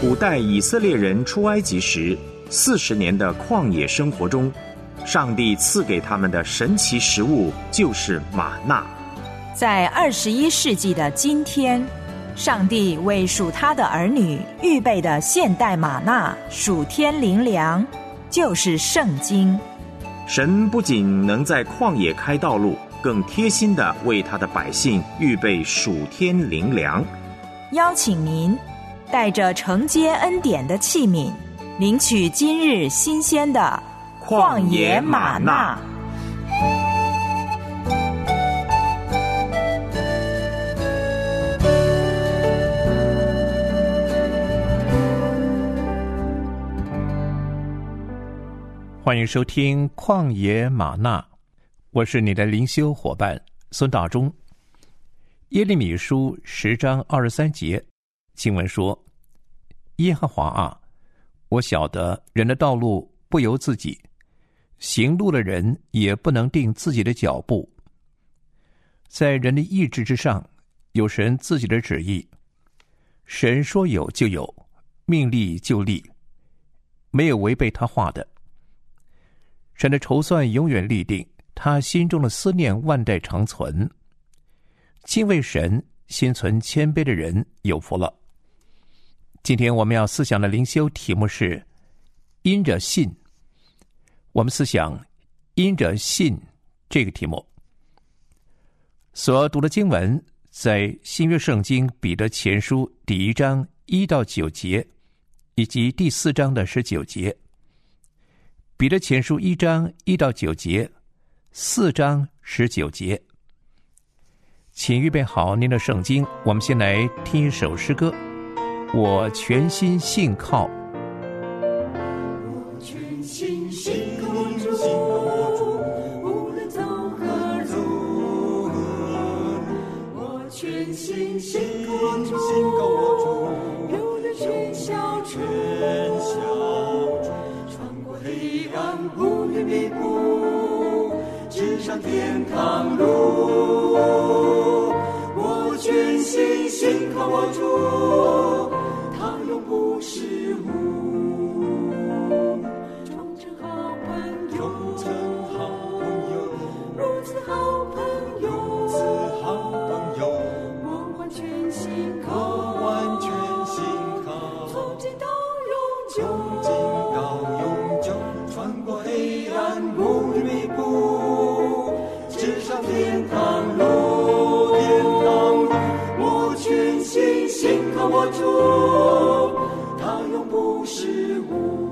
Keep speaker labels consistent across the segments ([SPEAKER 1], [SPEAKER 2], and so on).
[SPEAKER 1] 古代以色列人出埃及时40年的旷野生活中，上帝赐给他们的神奇食物就是玛纳。
[SPEAKER 2] 在21世纪的今天，上帝为属他的儿女预备的现代玛纳属天灵粮，就是圣经。
[SPEAKER 1] 神不仅能在旷野开道路，更贴心地为他的百姓预备属天灵粮。
[SPEAKER 2] 邀请您带着承接恩典的器皿，领取今日新鲜的旷野玛纳。
[SPEAKER 3] 欢迎收听旷野玛纳，我是你的灵修伙伴孙大中。耶利米书10章23节经文说：耶和华啊，我晓得人的道路不由自己，行路的人也不能定自己的脚步。在人的意志之上，有神自己的旨意，神说有就有，命立就立，没有违背他话的。神的筹算永远立定，他心中的思念万代长存。敬畏神、心存谦卑的人有福了。今天我们要思想的灵修题目是因着信。我们思想因着信这个题目。所读的经文在新约圣经彼得前书第1章1到9节，以及第4章的19节。彼得前书1章1到9节，4章19节。请预备好您的圣经，我们先来听一首诗歌。我全心信靠。
[SPEAKER 4] 我全心信靠主，无论走何路。我全心信靠主，有了全效主，穿过黑暗无云密布，直上天堂路。我全心信靠我主，他永不失误。终成好朋友，如此好朋友，我完全信靠，从今到永久，穿过黑暗无云密布，直上天堂路。我全心信靠我主，他永不失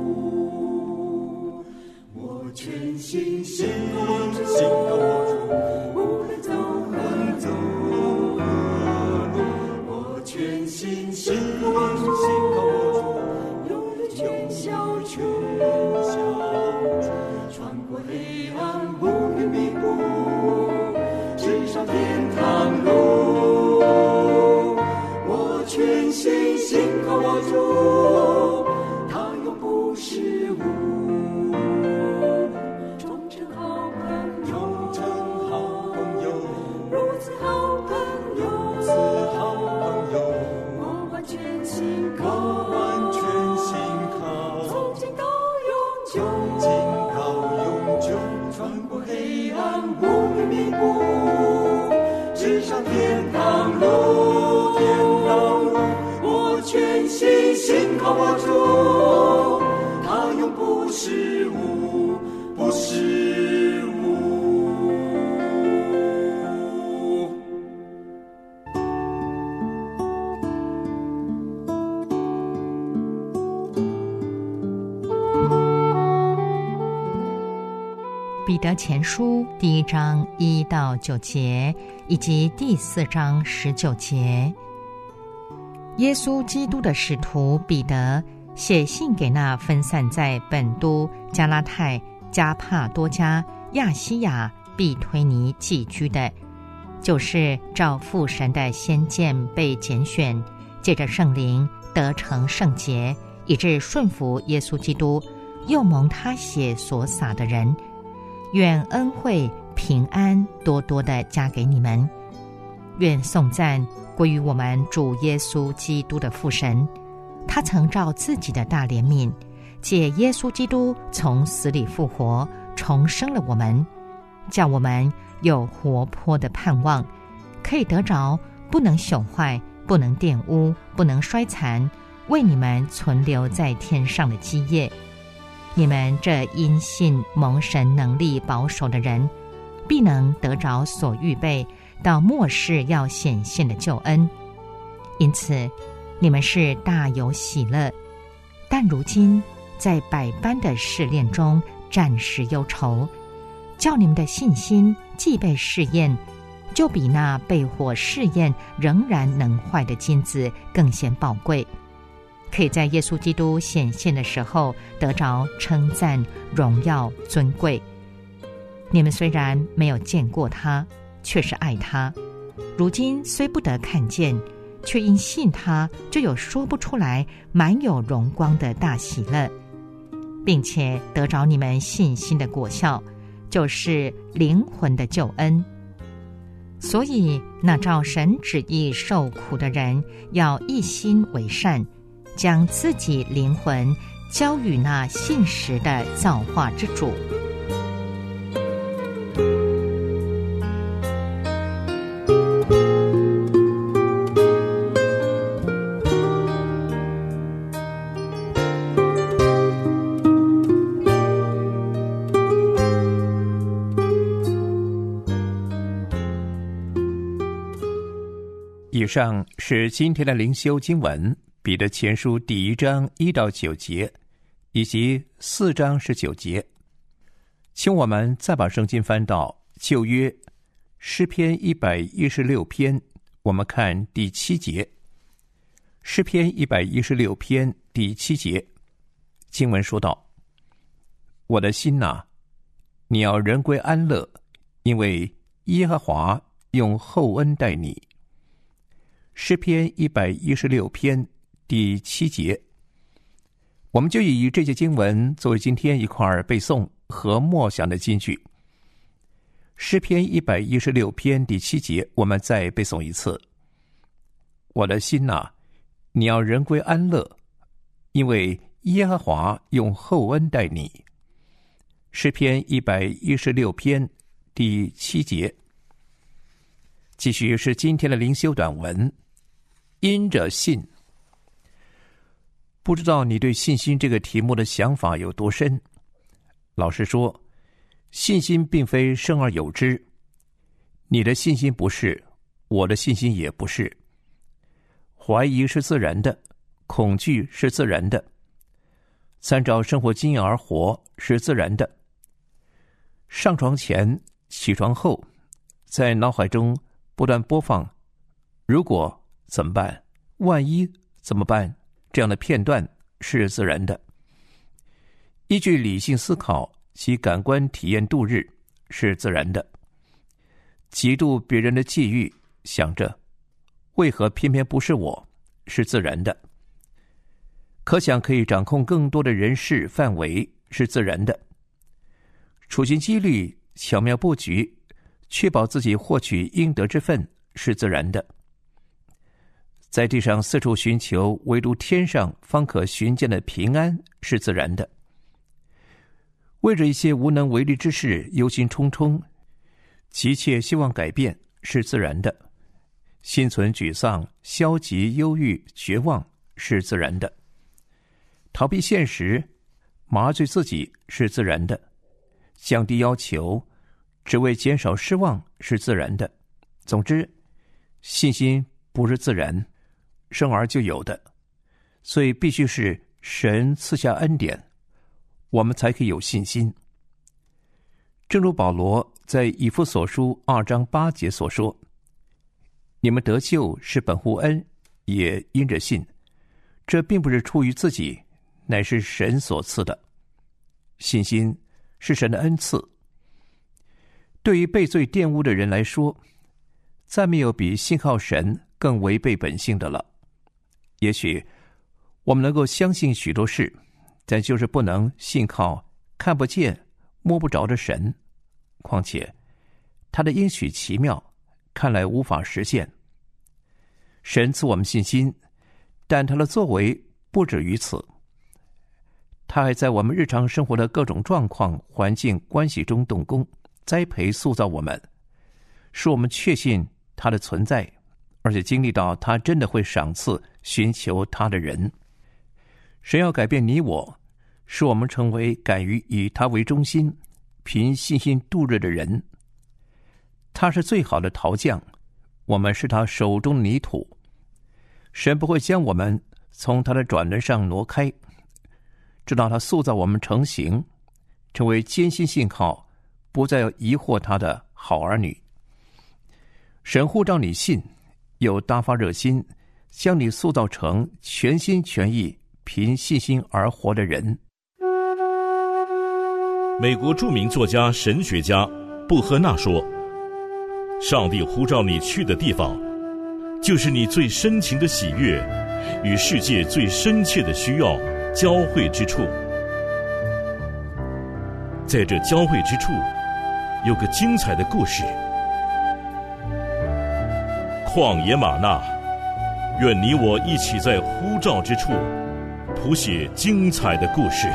[SPEAKER 4] 误。我全心信靠我主，无论走何路。我全心信靠我主，有了全效，穿过黑暗无云密布，直上天堂路。我全心信靠我主，他永不失误。终成好朋友，如此好朋友，我完全信靠，从今到永久，穿过黑暗无云密布，直上天堂路。我全心信靠我主，他永不失误，不失误。
[SPEAKER 5] 彼得前书第1章1到9节，以及第4章19节。耶稣基督的使徒彼得写信给那分散在本都、加拉太、加帕多家、亚西亚、庇推尼寄居的，就是照父神的先见被拣选，借着圣灵得成圣洁，以致顺服耶稣基督，又蒙他血所洒的人。愿恩惠平安多多的加给你们。愿颂赞归于我们主耶稣基督的父神。 他曾照自己的大怜悯，借耶稣基督从死里复活，重生了我们，叫我们有活泼的盼望，可以得着不能朽坏、不能玷污、不能衰残，为你们存留在天上的基业。你们这因信蒙神能力保守的人，必能得着所预备到末世要显现的救恩。因此你们是大有喜乐，但如今在百般的试炼中暂时忧愁，叫你们的信心既被试验，就比那被火试验仍然能坏的金子更显宝贵，可以在耶稣基督显现的时候得着称赞、荣耀、尊贵。你们虽然没有见过他，却是爱他；如今虽不得看见，却因信他，就有说不出来满有荣光的大喜乐，并且得着你们信心的果效，就是灵魂的救恩。所以那照神旨意受苦的人，要一心为善，将自己灵魂交与那信实的造化之主。
[SPEAKER 3] 以上是今天的灵修经文，彼得前书第1章1到9节，以及4章19节。请我们再把圣经翻到旧约诗篇116篇，我们看第7节。诗篇116篇第7节，经文说道：我的心哪，你要人归安乐，因为耶和华用厚恩待你。诗篇116篇第7节，我们就以这些经文作为今天一块背诵和默想的金句。诗篇116篇第7节，我们再背诵一次：我的心哪，你要人归安乐，因为耶和华用厚恩待你。诗篇116篇第7节。继续是今天的灵修短文，因着信。不知道你对信心这个题目的想法有多深？老实说，信心并非生而有之，你的信心不是，我的信心也不是。怀疑是自然的，恐惧是自然的，参照生活经验而活是自然的。上床前、起床后，在脑海中不断播放如果怎么办，万一怎么办，这样的片段是自然的。依据理性思考及感官体验度日是自然的。嫉妒别人的际遇，想着为何偏偏不是我，是自然的。可想可以掌控更多的人事范围是自然的。处心积虑巧妙布局，确保自己获取应得之分是自然的。在地上四处寻求唯独天上方可寻见的平安是自然的。为着一些无能为力之事忧心忡忡，急切希望改变是自然的。心存沮丧、消极、忧郁、绝望是自然的。逃避现实、麻醉自己是自然的。降低要求，只为减少失望是自然的。总之，信心不是自然生而就有的，所以必须是神赐下恩典，我们才可以有信心。正如保罗在以弗所书2章8节所说：你们得救是本乎恩，也因着信，这并不是出于自己，乃是神所赐的。信心是神的恩赐。对于被罪玷污的人来说，再没有比信靠神更违背本性的了。也许我们能够相信许多事，但就是不能信靠看不见摸不着的神。况且他的应许奇妙，看来无法实现。神赐我们信心，但他的作为不止于此，他还在我们日常生活的各种状况、环境、关系中动工，栽培、塑造我们，使我们确信他的存在，而且经历到他真的会赏赐寻求他的人。神要改变你我，使我们成为敢于以他为中心、凭信心度日的人。他是最好的陶匠，我们是他手中的泥土。神不会将我们从他的转轮上挪开，直到他塑造我们成型，成为坚信信靠，不再有疑惑他的好儿女。神呼召你信，有大发热心，将你塑造成全心全意凭信心而活的人。
[SPEAKER 6] 美国著名作家、神学家布赫纳说，上帝呼召你去的地方，就是你最深情的喜悦与世界最深切的需要交汇之处。在这交汇之处，有个精彩的故事。旷野吗哪，愿你我一起在呼召之处谱写精彩的故事。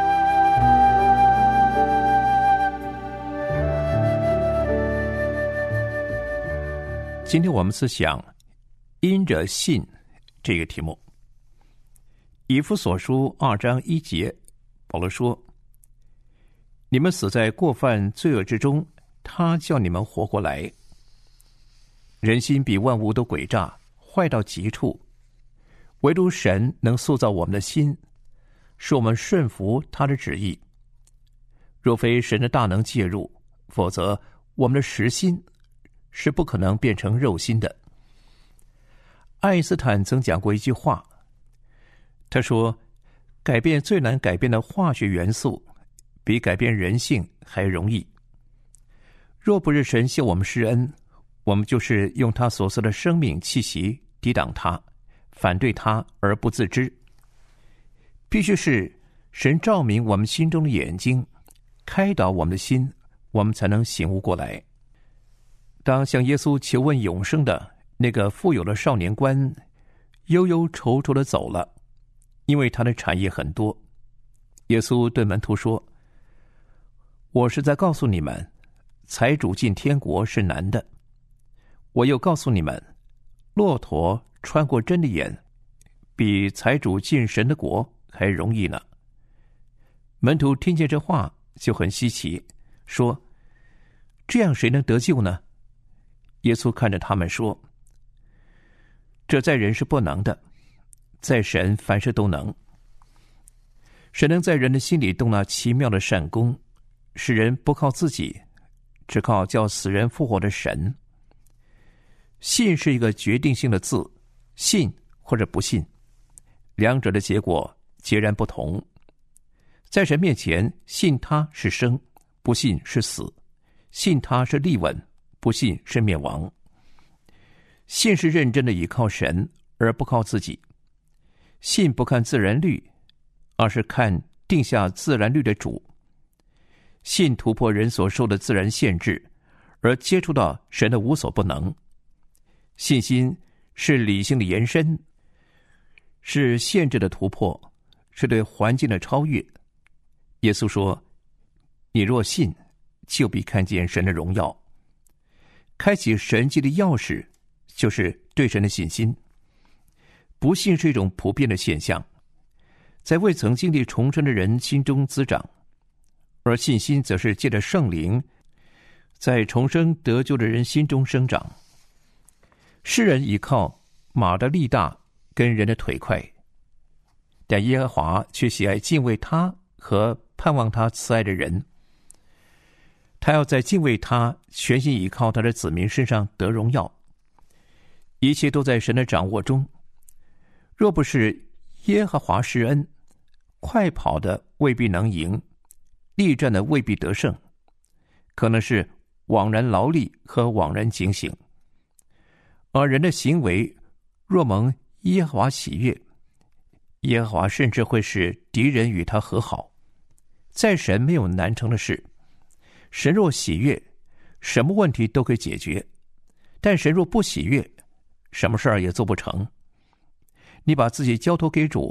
[SPEAKER 3] 今天我们思想因着信这个题目。以弗所书2章1节，保罗说，你们死在过犯罪恶之中，他叫你们活过来。人心比万物都诡诈，坏到极处，唯独神能塑造我们的心，使我们顺服他的旨意。若非神的大能介入，否则我们的实心是不可能变成肉心的。爱因斯坦曾讲过一句话，他说，改变最难改变的化学元素，比改变人性还容易。若不是神向我们施恩，我们就是用他所赐的生命气息抵挡他，反对他而不自知。必须是神照明我们心中的眼睛，开导我们的心，我们才能醒悟过来。当向耶稣求问永生的那个富有的少年官忧忧愁愁地走了，因为他的产业很多。耶稣对门徒说，我是在告诉你们，财主进天国是难的。我又告诉你们，骆驼穿过针的眼，比财主进神的国还容易呢。门徒听见这话就很稀奇，说，这样谁能得救呢？耶稣看着他们说，这在人是不能的，在神凡事都能。神能在人的心里动那奇妙的善功，使人不靠自己，只靠叫死人复活的神。信是一个决定性的字，信或者不信，两者的结果截然不同。在神面前，信他是生，不信是死；信他是立稳，不信是灭亡。信是认真的倚靠神，而不靠自己。信不看自然律，而是看定下自然律的主。信突破人所受的自然限制，而接触到神的无所不能。信心是理性的延伸，是限制的突破，是对环境的超越。耶稣说，你若信，就必看见神的荣耀。开启神迹的钥匙就是对神的信心。不信是一种普遍的现象，在未曾经历重生的人心中滋长，而信心则是借着圣灵在重生得救的人心中生长。世人依靠马的力大跟人的腿快，但耶和华却喜爱敬畏他和盼望他慈爱的人。他要在敬畏他、全心倚靠他的子民身上得荣耀。一切都在神的掌握中。若不是耶和华施恩，快跑的未必能赢，力战的未必得胜，可能是枉然劳力和枉然警醒。而人的行为若蒙耶和华喜悦，耶和华甚至会使敌人与他和好。在神没有难成的事，神若喜悦，什么问题都可以解决，但神若不喜悦，什么事儿也做不成。你把自己交托给主，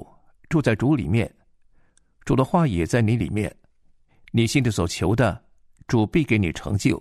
[SPEAKER 3] 住在主里面，主的话也在你里面，你心里所求的，主必给你成就。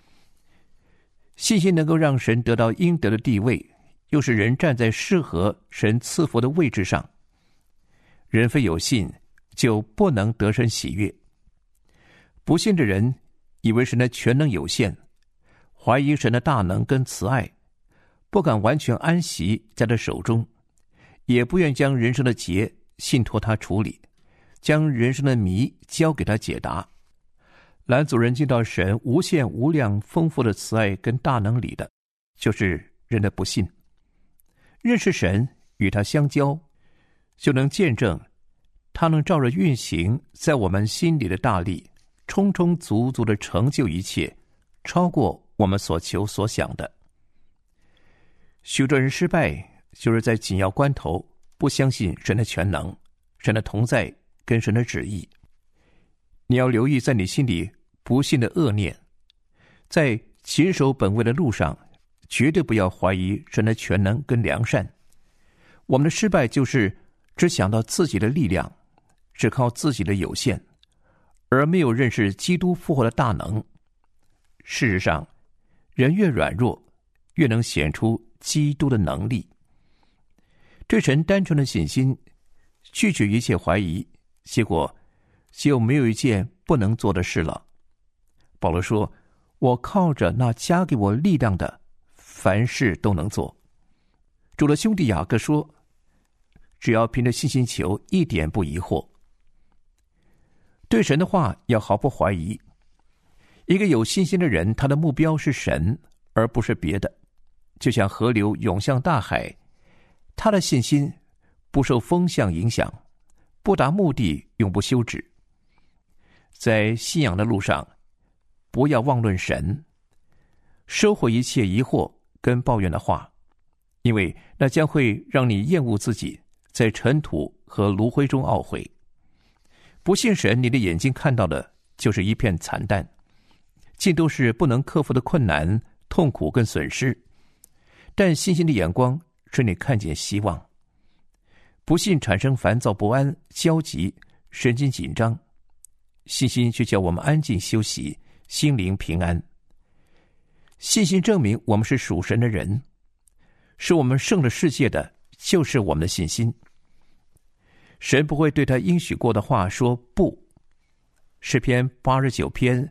[SPEAKER 3] 信心能够让神得到应得的地位，又使人站在适合神赐福的位置上。人非有信，就不能得神喜悦。不信的人以为神的全能有限，怀疑神的大能跟慈爱，不敢完全安息在他手中，也不愿将人生的结信托他处理，将人生的谜交给他解答。拦阻人进到神无限无量丰富的慈爱跟大能里的，就是人的不信。认识神，与他相交，就能见证他能照着运行在我们心里的大力，充充足足的成就一切，超过我们所求所想的。许多人失败，就是在紧要关头不相信神的全能、神的同在跟神的旨意。你要留意在你心里不信的恶念，在谨守本位的路上，绝对不要怀疑神的全能跟良善。我们的失败就是只想到自己的力量，只靠自己的有限，而没有认识基督复活的大能。事实上，人越软弱，越能显出基督的能力。对神单纯的信心，拒绝一切怀疑，结果就没有一件不能做的事了。保罗说，我靠着那加给我力量的，凡事都能做。主的兄弟雅各说，只要凭着信心求，一点不疑惑。对神的话要毫不怀疑。一个有信心的人，他的目标是神，而不是别的。就像河流涌向大海，他的信心不受风向影响，不达目的永不休止。在信仰的路上，不要妄论神，收回一切疑惑跟抱怨的话，因为那将会让你厌恶自己，在尘土和炉灰中懊悔。不信神，你的眼睛看到的就是一片惨淡，尽都是不能克服的困难、痛苦跟损失。但信心的眼光使你看见希望。不信产生烦躁不安、焦急、神经紧张，信心却叫我们安静休息，心灵平安。信心证明我们是属神的人，使我们胜了世界的就是我们的信心。神不会对他应许过的话说不。诗篇89篇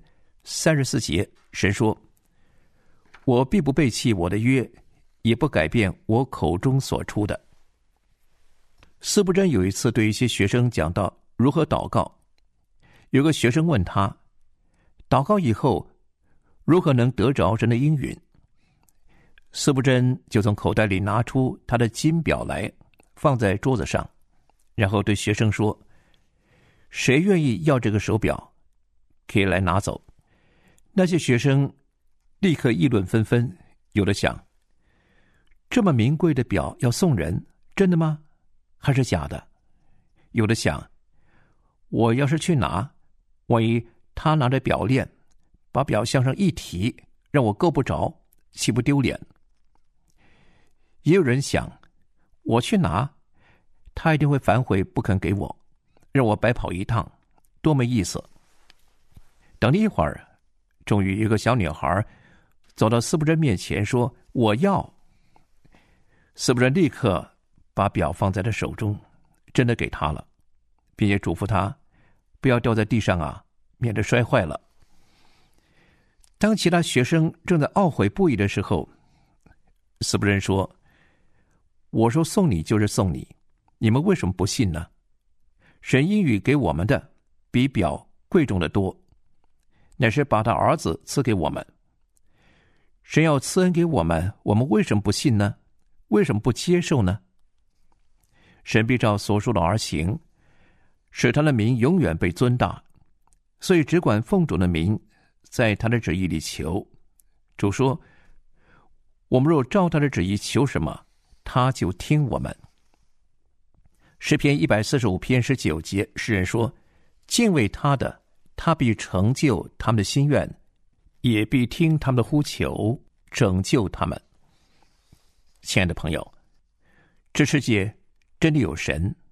[SPEAKER 3] 34节，神说，我必不背弃我的约，也不改变我口中所出的。司布真有一次对一些学生讲到如何祷告，有个学生问他，祷告以后如何能得着神的应允？司布真就从口袋里拿出他的金表来，放在桌子上，然后对学生说，谁愿意要这个手表，可以来拿走。那些学生立刻议论纷纷，有的想，这么名贵的表要送人，真的吗？还是假的？有的想，我要是去拿，万一他拿着表链把表向上一提，让我够不着，岂不丢脸？也有人想，我去拿，他一定会反悔不肯给我，让我白跑一趟，多没意思。等了一会儿，终于一个小女孩走到司布真面前说，我要。司布真立刻把表放在他手中，真的给他了，并且嘱咐他不要掉在地上啊，免得摔坏了。当其他学生正在懊悔不已的时候，司布真说，我说送你就是送你，你们为什么不信呢？神应许给我们的比表贵重的多，乃是把他儿子赐给我们。神要赐恩给我们，我们为什么不信呢？为什么不接受呢？神必照所说的而行，使他的名永远被尊大，所以只管奉主的名，在他的旨意里求。主说，我们若照他的旨意求什么，他就听我们。诗篇145篇19节，诗人说，敬畏他的，他必成就他们的心愿，也必听他们的呼求，拯救他们。亲爱的朋友，这世界真的有神，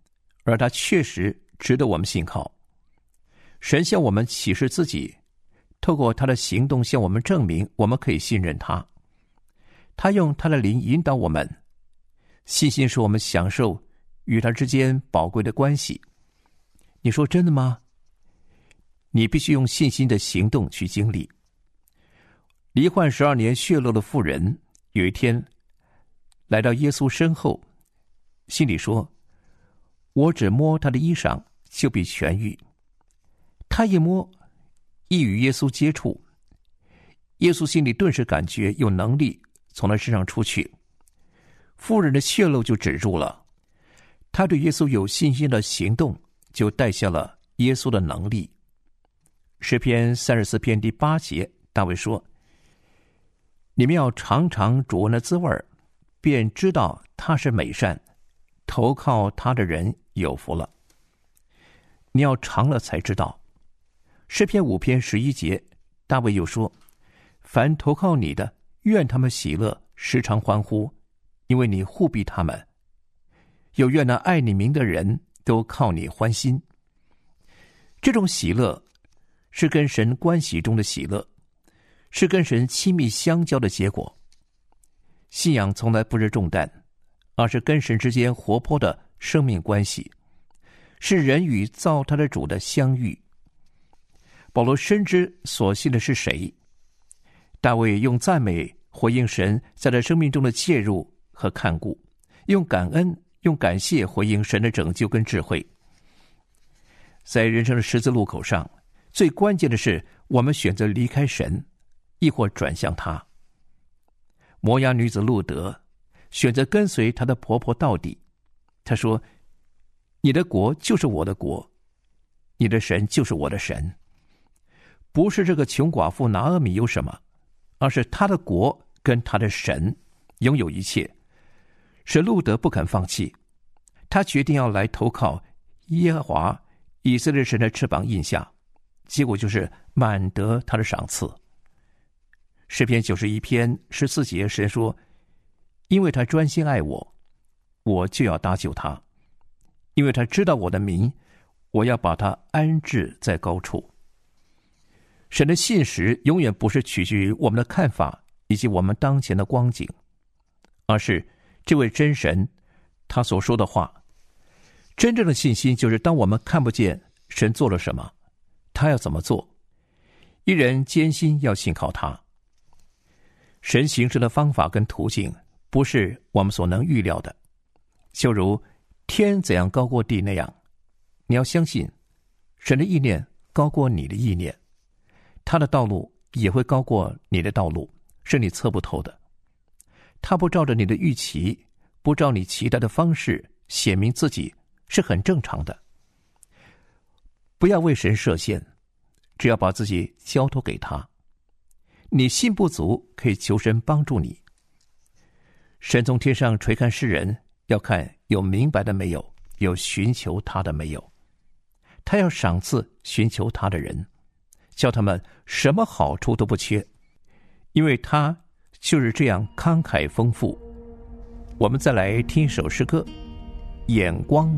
[SPEAKER 3] 而他确实值得我们信靠。神向我们启示自己，透过他的行动向我们证明我们可以信任他。他用他的灵引导我们，信心使我们享受与他之间宝贵的关系。你说真的吗？你必须用信心的行动去经历。罹患12年血漏的妇人有一天来到耶稣身后，心里说，我只摸他的衣裳就必痊愈。他一摸，一与耶稣接触，耶稣心里顿时感觉有能力从他身上出去，妇人的血漏就止住了。他对耶稣有信心的行动就带下了耶稣的能力。诗篇34篇第8节，大卫说，你们要尝尝主恩的滋味，便知道他是美善，投靠他的人有福了。你要尝了才知道。诗篇5篇11节，大卫又说，凡投靠你的，愿他们喜乐，时常欢呼，因为你护庇他们。又愿那爱你名的人都靠你欢心。这种喜乐是跟神关系中的喜乐，是跟神亲密相交的结果。信仰从来不是重担，而是跟神之间活泼的生命关系，是人与造他的主的相遇。保罗深知所信的是谁，大卫用赞美回应神在他生命中的介入和看顾，用感恩用感谢回应神的拯救跟智慧。在人生的十字路口上，最关键的是我们选择离开神，亦或转向他。摩押女子路德选择跟随她的婆婆到底。她说，你的国就是我的国，你的神就是我的神。不是这个穷寡妇拿俄米有什么，而是她的国跟她的神拥有一切。使路德不肯放弃，他决定要来投靠耶和华以色列神的翅膀印下，结果就是满得他的赏赐。诗篇91篇14节，神说，因为他专心爱我，我就要搭救他，因为他知道我的名，我要把他安置在高处。神的信实永远不是取决于我们的看法以及我们当前的光景，而是这位真神他所说的话。真正的信心就是当我们看不见神做了什么，他要怎么做，一人坚心要信靠他。神行事的方法跟途径不是我们所能预料的，就如天怎样高过地那样，你要相信神的意念高过你的意念，他的道路也会高过你的道路，是你测不透的。他不照着你的预期，不照你期待的方式显明自己，是很正常的。不要为神设限，只要把自己交托给他。你信不足，可以求神帮助你。神从天上垂看世人，要看有明白的没有，有寻求他的没有。他要赏赐寻求他的人，叫他们什么好处都不缺，因为他就是这样慷慨丰富。我们再来听一首诗歌，眼光。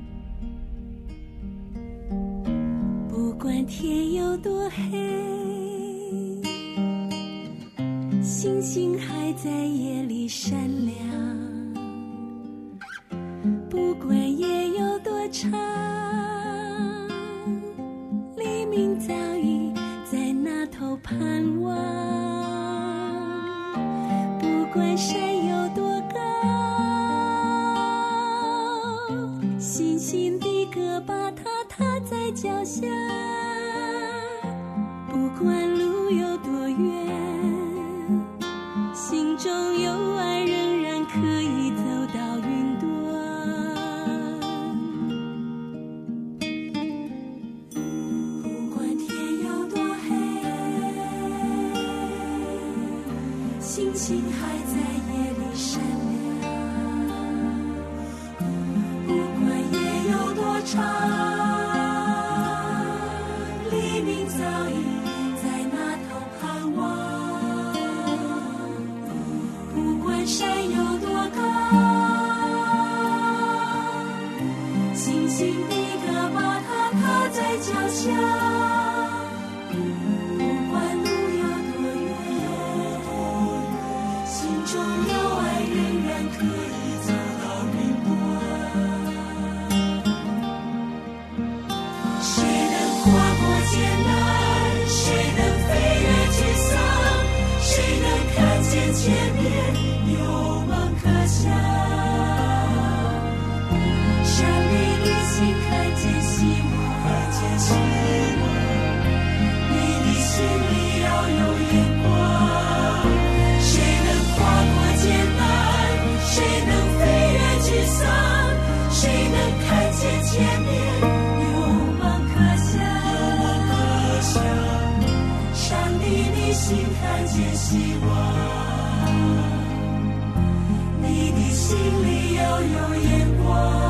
[SPEAKER 7] 不管天有多黑，星星还在夜里闪亮。不管夜有多长，黎明早已在那头盼望。不管山有多高，星星的歌把它踏在脚下。不管路有多远，心中有爱仍然可以走到云端。不管天有多黑，星星还在夜里闪亮。不管夜有多长，黎明早已在那头盼望。不管山有多高，星星想，不管路有多远，心中有爱仍然可以走到云端。谁能跨过艰难？谁能飞越沮丧？谁能看见前面有梦可想？上帝的心看见希望，看见希望。你的心里要有眼光。谁能跨过艰难？谁能飞越沮丧？谁能看见前面有梦可想？上帝的心看见希望，你的心里要有眼光。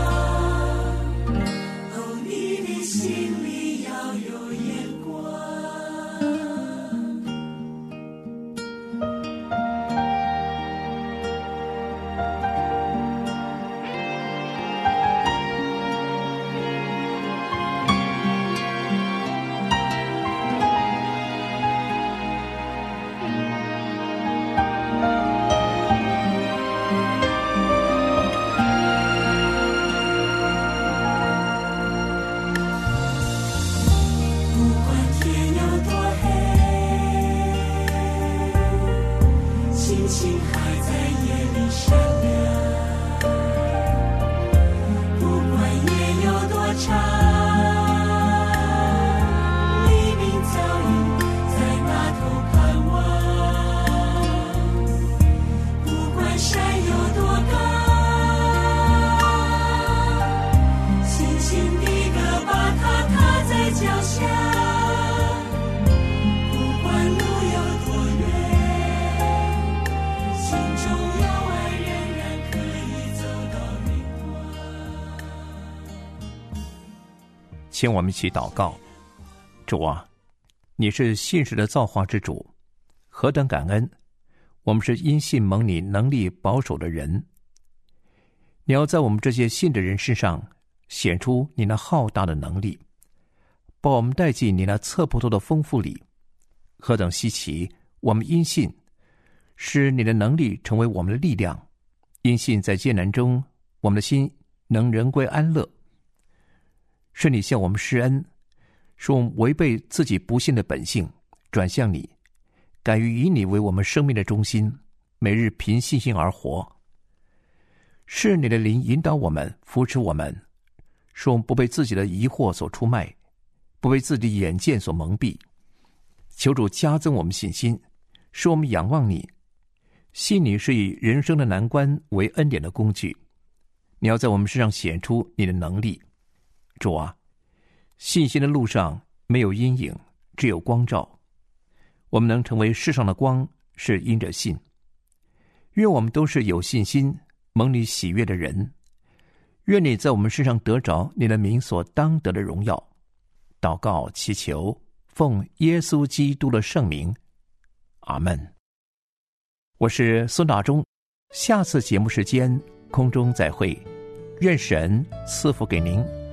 [SPEAKER 7] 心里要有眼光。
[SPEAKER 3] 请我们一起祷告。主啊，你是信实的造化之主，何等感恩，我们是因信蒙你能力保守的人。你要在我们这些信的人身上显出你那浩大的能力，把我们带进你那测不透的丰富里。何等稀奇，我们因信使你的能力成为我们的力量，因信在艰难中我们的心能人归安乐。是你向我们施恩，使我们违背自己不信的本性，转向你，敢于以你为我们生命的中心，每日凭信心而活。是你的灵引导我们，扶持我们，使我们不被自己的疑惑所出卖，不被自己的眼见所蒙蔽。求主加增我们信心，使我们仰望你，信你是以人生的难关为恩典的工具。你要在我们身上显出你的能力。主啊，信心的路上没有阴影，只有光照。我们能成为世上的光，是因着信。愿我们都是有信心蒙你喜悦的人。愿你在我们身上得着你的名所当得的荣耀。祷告祈求，奉耶稣基督的圣名，阿们。我是孙大中，下次节目时间空中再会，愿神赐福给您。